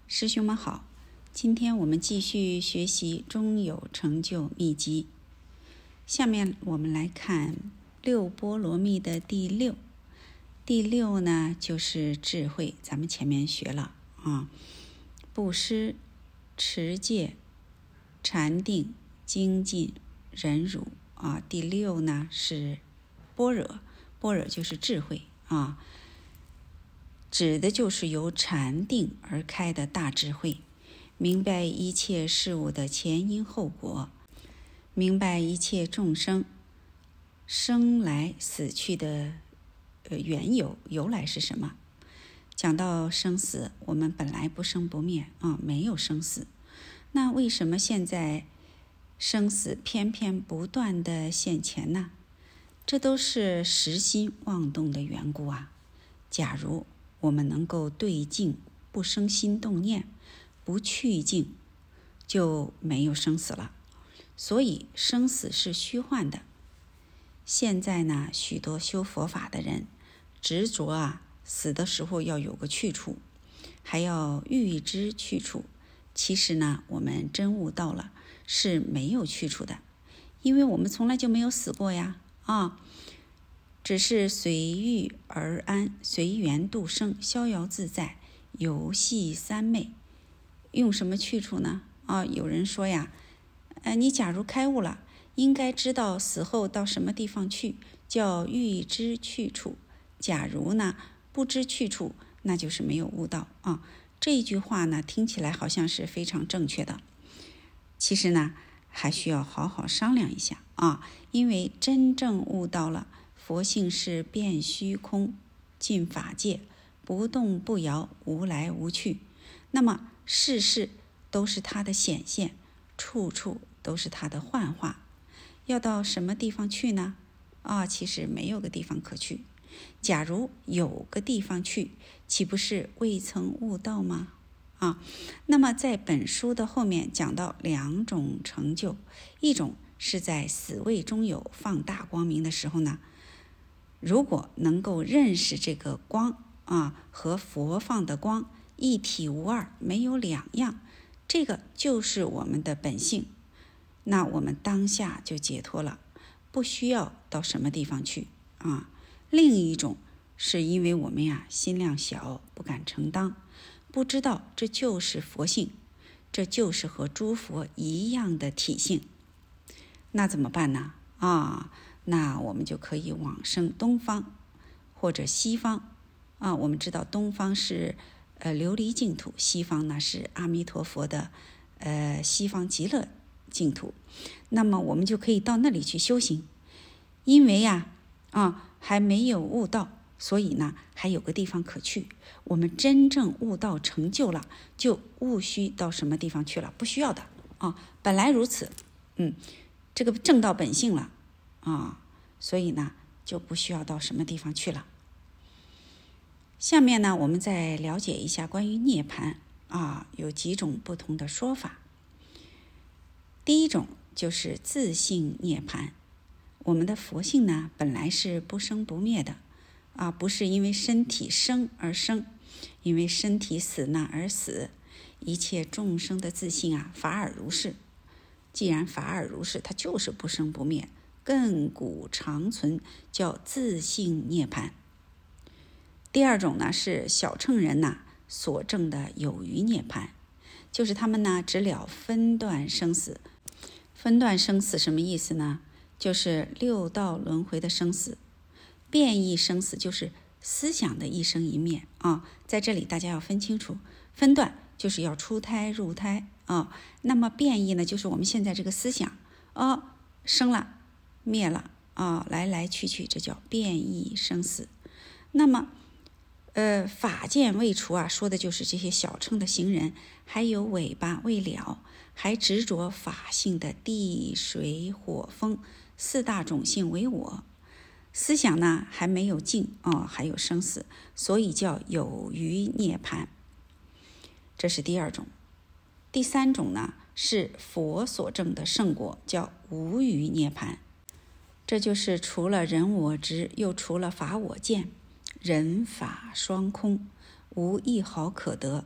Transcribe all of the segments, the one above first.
师兄们好，今天我们继续学习中有成就秘籍。下面我们来看六波罗蜜的第六。第六呢，就是智慧。咱们前面学了布施、持戒、禅定、精进、忍辱第六呢是般若，般若就是智慧指的就是由禅定而开的大智慧，明白一切事物的前因后果，明白一切众生生来死去的缘由来是什么。讲到生死，我们本来不生不灭没有生死，那为什么现在生死偏偏不断的现前呢？这都是实心妄动的缘故假如我们能够对境，不生心动念，不去境，就没有生死了。所以生死是虚幻的。现在呢，许多修佛法的人执着死的时候要有个去处，还要预知去处。其实呢，我们真悟到了是没有去处的，因为我们从来就没有死过呀只是随遇而安，随缘度生，逍遥自在，游戏三昧。用什么去处呢？有人说你假如开悟了，应该知道死后到什么地方去，叫预知去处。假如呢不知去处，那就是没有悟道这一句话呢，听起来好像是非常正确的。其实呢，还需要好好商量一下因为真正悟到了佛性是遍虚空，尽法界，不动不摇，无来无去。那么事事都是它的显现，处处都是它的幻化。要到什么地方去呢？其实没有个地方可去。假如有个地方去，岂不是未曾悟道吗？那么在本书的后面讲到两种成就，一种是在死位中有放大光明的时候呢，如果能够认识这个光和佛放的光一体无二，没有两样，这个就是我们的本性，那我们当下就解脱了，不需要到什么地方去另一种是因为我们心量小，不敢承担，不知道这就是佛性，这就是和诸佛一样的体性。那怎么办呢？那我们就可以往生东方或者西方我们知道东方是琉璃净土，西方呢是阿弥陀佛的西方极乐净土。那么我们就可以到那里去修行，因为还没有悟道，所以呢还有个地方可去。我们真正悟道成就了，就无需到什么地方去了，不需要的本来如此这个正到本性了所以呢就不需要到什么地方去了。下面呢我们再了解一下关于涅槃有几种不同的说法。第一种就是自性涅槃。我们的佛性呢本来是不生不灭的不是因为身体生而生，因为身体死呢而死。一切众生的自性法尔如是。既然法尔如是，它就是不生不灭，亘古长存，叫自性涅槃。第二种呢是小乘人所证的有余涅槃，就是他们呢只了分段生死。分段生死什么意思呢？就是六道轮回的生死。变异生死就是思想的一生一灭在这里大家要分清楚，分段就是要出胎入胎那么变异呢，就是我们现在这个思想生了灭了来来去去，这叫变异生死。那么法界未除说的就是这些小乘的行人，还有尾巴未了，还执着法性的地水火风四大种性为我，思想呢还没有尽还有生死，所以叫有余涅槃。这是第二种。第三种呢是佛所证的圣果，叫无余涅槃。这就是除了人我执，又除了法我见，人法双空，无一毫可得，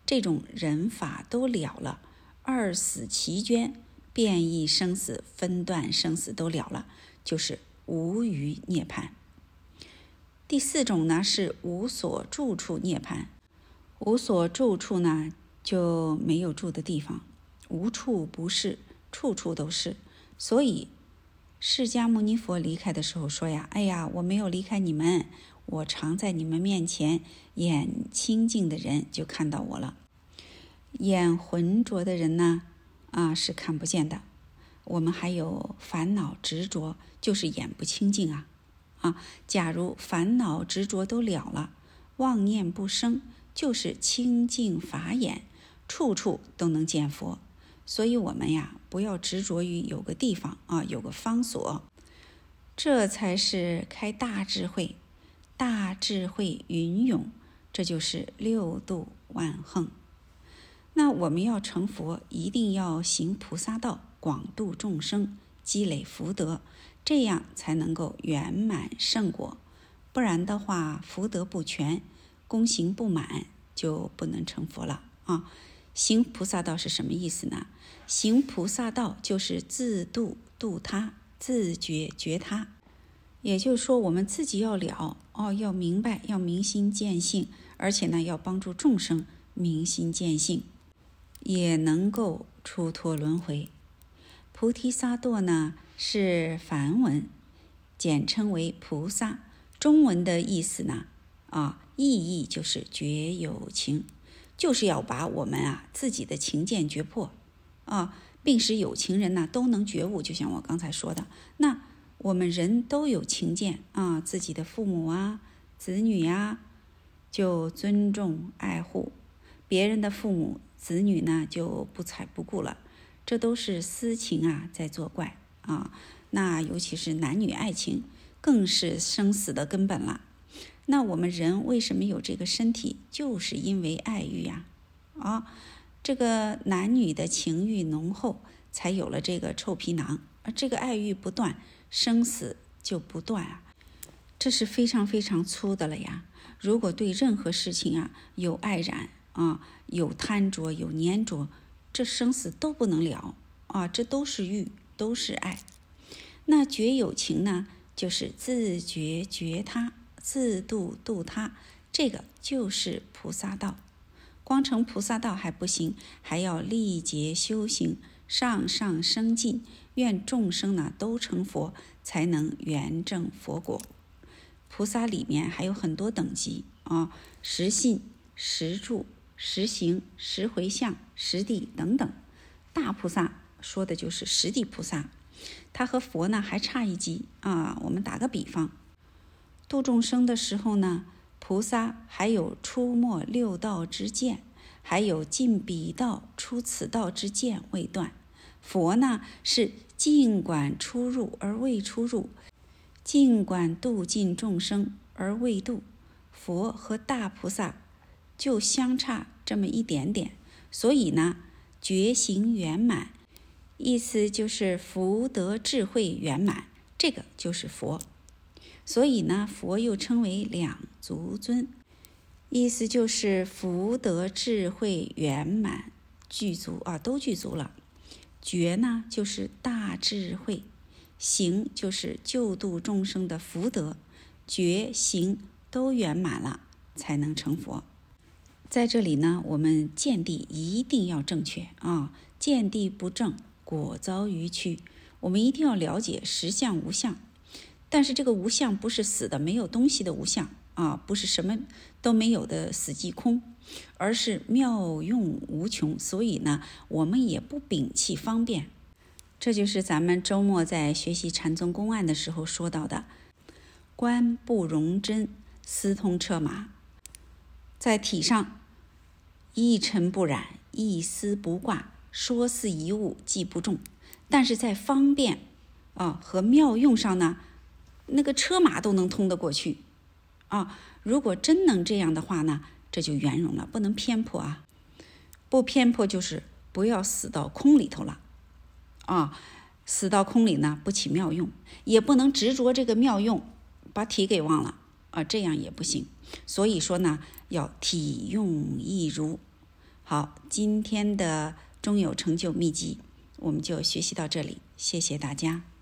这种人法都了了，二死其捐，变异生死，分段生死都了了，就是无余涅槃。第四种呢是无所住处涅槃。无所住处呢就没有住的地方，无处不是，处处都是。所以释迦牟尼佛离开的时候说呀，哎呀，我没有离开你们，我常在你们面前，眼清净的人就看到我了，眼浑浊的人呢是看不见的。我们还有烦恼执着，就是眼不清净假如烦恼执着都了了，妄念不生，就是清净法眼，处处都能见佛。所以我们呀，不要执着于有个地方有个方所，这才是开大智慧。大智慧云涌，这就是六度万恒。那我们要成佛，一定要行菩萨道，广度众生，积累福德，这样才能够圆满圣果。不然的话，福德不全，功行不满，就不能成佛了行菩萨道是什么意思呢？行菩萨道就是自度度他，自觉觉他。也就是说，我们自己要了要明白，要明心见性，而且呢，要帮助众生明心见性，也能够出脱轮回。菩提萨埵呢是梵文，简称为菩萨。中文的意思呢意义就是觉有情，就是要把我们自己的情见觉破并使有情人呢都能觉悟。就像我刚才说的，那我们人都有情见自己的父母子女就尊重爱护，别人的父母子女呢就不睬不顾了，这都是私情在作怪那尤其是男女爱情，更是生死的根本了。那我们人为什么有这个身体？就是因为爱欲这个男女的情欲浓厚，才有了这个臭皮囊。而这个爱欲不断，生死就不断这是非常非常粗的了呀。如果对任何事情有爱染有贪着，有粘着，这生死都不能了这都是欲，都是爱。那觉有情呢，就是自觉觉他，自度度他，这个就是菩萨道。光成菩萨道还不行，还要历劫修行，上上升进，愿众生呢都成佛，才能圆证佛果。菩萨里面还有很多等级十信、十住、十行、十回向、十地等等。大菩萨说的就是十地菩萨，他和佛呢还差一级我们打个比方，度众生的时候呢，菩萨还有出没六道之见，还有进彼道出此道之见未断。佛呢是尽管出入而未出入，尽管度尽众生而未度。佛和大菩萨就相差这么一点点，所以呢觉行圆满，意思就是福德智慧圆满，这个就是佛。所以呢佛又称为两足尊，意思就是福德智慧圆满具足都具足了。觉呢就是大智慧，行就是救度众生的福德，觉行都圆满了，才能成佛。在这里呢，我们见地一定要正确见地不正，果遭于曲。我们一定要了解实相无相，但是这个无相不是死的没有东西的无相不是什么都没有的死寂空，而是妙用无穷。所以呢，我们也不摒弃方便。这就是咱们周末在学习禅宗公案的时候说到的，观不容真，思通彻马。在体上一尘不染，一丝不挂，说似一物，即不中。但是在方便和妙用上呢，那个车马都能通得过去如果真能这样的话呢，这就圆融了，不能偏颇不偏颇就是不要死到空里头了死到空里呢不起妙用，也不能执着这个妙用把体给忘了这样也不行。所以说呢，要体用一如好，今天的中有成就秘籍我们就学习到这里，谢谢大家。